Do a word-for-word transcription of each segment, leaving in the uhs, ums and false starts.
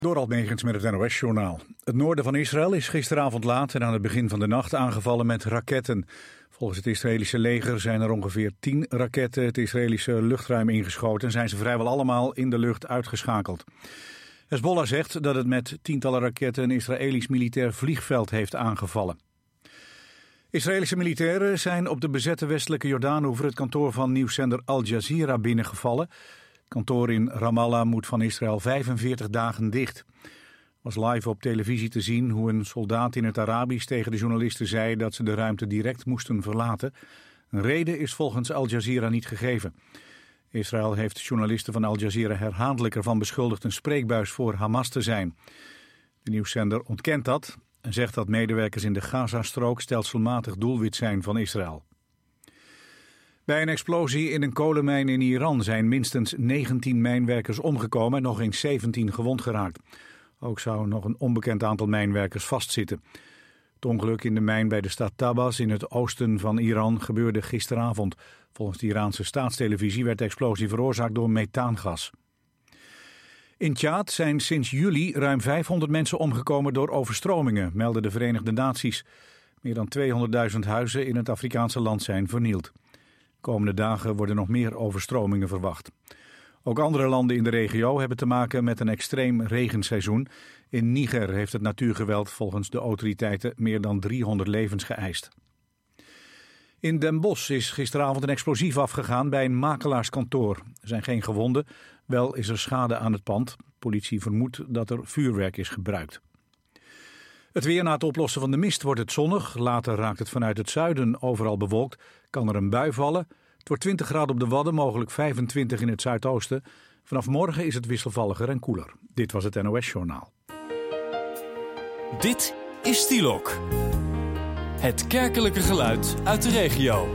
Dorald Megens met het N O S-journaal. Het noorden van Israël is gisteravond laat en aan het begin van de nacht aangevallen met raketten. Volgens het Israëlische leger zijn er ongeveer tien raketten het Israëlische luchtruim ingeschoten en zijn ze vrijwel allemaal in de lucht uitgeschakeld. Hezbollah zegt dat het met tientallen raketten een Israëlisch militair vliegveld heeft aangevallen. Israëlische militairen zijn op de bezette westelijke Jordaanoever het kantoor van nieuwszender Al Jazeera binnengevallen. Het kantoor in Ramallah moet van Israël vijfenveertig dagen dicht. Was live op televisie te zien hoe een soldaat in het Arabisch tegen de journalisten zei dat ze de ruimte direct moesten verlaten. Een reden is volgens Al Jazeera niet gegeven. Israël heeft journalisten van Al Jazeera herhaaldelijk ervan beschuldigd een spreekbuis voor Hamas te zijn. De nieuwszender ontkent dat en zegt dat medewerkers in de Gazastrook stelselmatig doelwit zijn van Israël. Bij een explosie in een kolenmijn in Iran zijn minstens negentien mijnwerkers omgekomen en nog eens zeventien gewond geraakt. Ook zou nog een onbekend aantal mijnwerkers vastzitten. Het ongeluk in de mijn bij de stad Tabas in het oosten van Iran gebeurde gisteravond. Volgens de Iraanse staatstelevisie werd de explosie veroorzaakt door methaangas. In Tjaad zijn sinds juli ruim vijfhonderd mensen omgekomen door overstromingen, melden de Verenigde Naties. Meer dan tweehonderdduizend huizen in het Afrikaanse land zijn vernield. De komende dagen worden nog meer overstromingen verwacht. Ook andere landen in de regio hebben te maken met een extreem regenseizoen. In Niger heeft het natuurgeweld volgens de autoriteiten meer dan driehonderd levens geëist. In Den Bosch is gisteravond een explosief afgegaan bij een makelaarskantoor. Er zijn geen gewonden, wel is er schade aan het pand. Politie vermoedt dat er vuurwerk is gebruikt. Het weer na het oplossen van de mist wordt het zonnig. Later raakt het vanuit het zuiden overal bewolkt. Kan er een bui vallen. Het wordt twintig graden op de Wadden, mogelijk vijfentwintig in het zuidoosten. Vanaf morgen is het wisselvalliger en koeler. Dit was het N O S-journaal. Dit is Stielok. Het kerkelijke geluid uit de regio.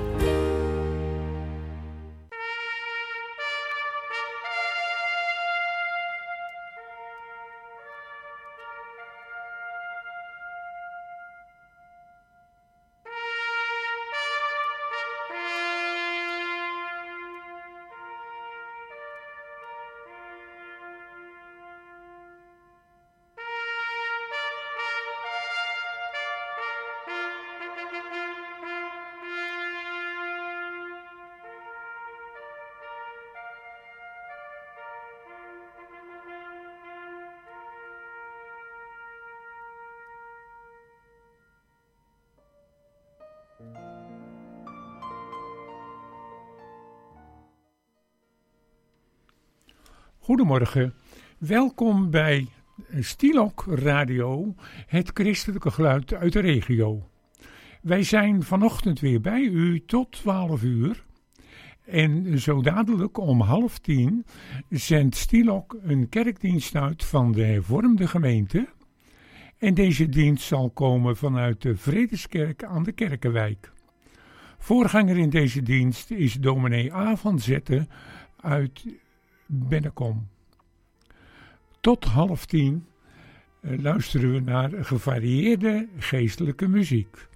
Goedemorgen, welkom bij Stielok Radio, het christelijke geluid uit de regio. Wij zijn vanochtend weer bij u tot twaalf uur en zo dadelijk om half tien zendt Stielok een kerkdienst uit van de hervormde gemeente. En deze dienst zal komen vanuit de Vredeskerk aan de Kerkenwijk. Voorganger in deze dienst is dominee A. van Zetten uit Bennekom. Tot half tien uh, luisteren we naar gevarieerde geestelijke muziek.